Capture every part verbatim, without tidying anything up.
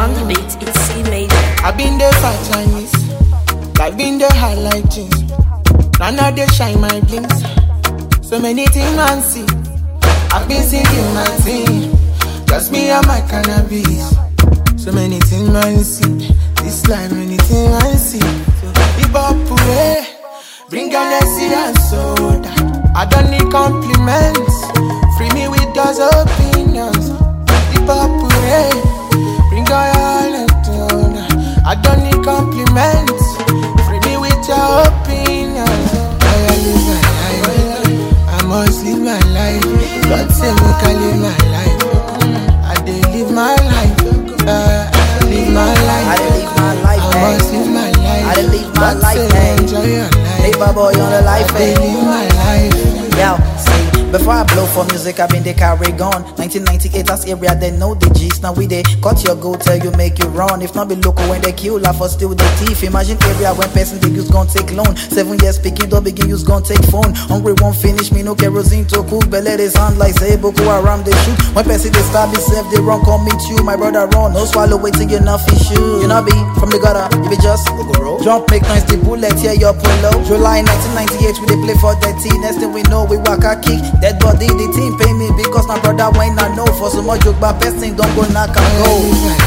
On the beat, it's C major. I've been there for Chinese, I've been there highlight jeans. None of they shine my blinks. So many things man see. I've been singing my thing, just me and my cannabis. So many things man see. This life, many things man see. So keep up away, bring a Nessie and soda. I don't need compliments, free me with those opinions. Keep up away, bring a Alatoona. I don't need compliments, free me with your opinions. I live my life, I must live my life. God say make I live my life. I dey live my life, uh, live my life. I dey live my life, I must live my life. I dey live my God life, say hey. enjoy your life. Paper boy on the life, I dey live my life. Yo, see, before I blow for music, I been the carry gone. nineteen ninety-eight, as area, they know the G's. Now we they cut your go, tell you make you run. If not be local when they kill, laugh for still the thief. Imagine area when person they use gon' take loan. Seven years speaking, don't begin use gon' take phone. Hungry won't finish me, no kerosene to cook. But let it sound like say Boko Haram they shoot. When person they stab himself, they run, come meet you. My brother run, no swallow waiting you nothing shoot. You know be from the gutter, you be just jump, make noise, the bullet, here your polo. July nineteen ninety-eight, we they play for the team. Next thing we know, we walk a kick. Dead body, the team pay me because my brother when I know for so much joke, but person don't go knock and go.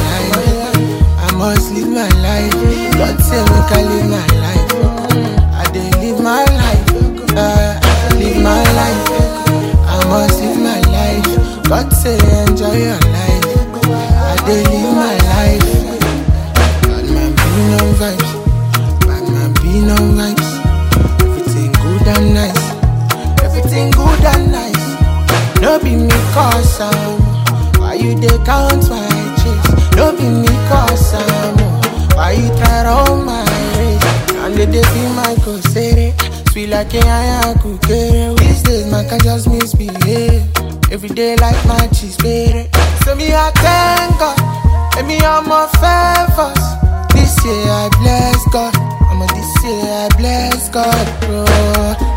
I must live my life. God say make I live my life. I dey live my life, uh, live my life. I must live my life. God say enjoy your life. I dey live my life. Bad man be no vibes, bad man be no vibes. Everything good and nice, everything good and nice. No be me cause I'm, why you dey count my chicks? No be me cause I'm, why you try round my race? And they dey be my cosere, sweet like a ayakukere. These days man can just misbehave, every day like my cheese baby. So me I thank God, and me all my favors. This year I bless God, I'm a this year I bless God, bro.